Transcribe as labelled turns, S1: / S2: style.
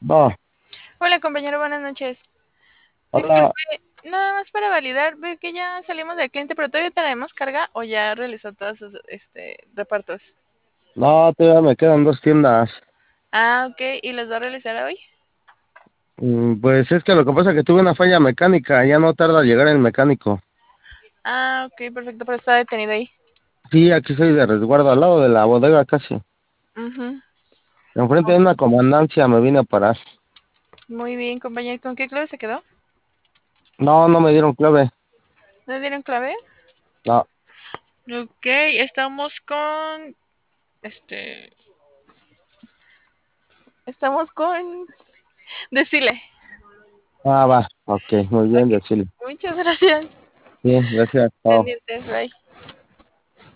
S1: Oh,
S2: Hola compañero, buenas noches.
S1: hola.
S2: Disculpe, nada más para validar, ve que ya salimos del cliente, pero todavía tenemos carga o ya realizó todos sus repartos.
S1: No, todavía me quedan dos tiendas.
S2: Ah, ok, ¿y los va a realizar hoy?
S1: Pues es que lo que pasa es que tuve una falla mecánica, ya no tarda llegar el mecánico.
S2: Ah, ok, perfecto, pero está detenido ahí.
S1: Sí, aquí soy de resguardo, al lado de la bodega casi.
S2: Ujú.
S1: Enfrente de una comandancia me vine a parar.
S2: Muy bien, compañero, ¿con qué clave se quedó?
S1: No, no me dieron clave.
S2: ¿No le dieron clave?
S1: No.
S2: Ok, estamos con, este, estamos con desfile.
S1: Ah, va. Ok, muy bien,
S2: Ok,
S1: decirle.
S2: muchas gracias.
S1: Bien, gracias. Chao.
S2: Pendientes, bye.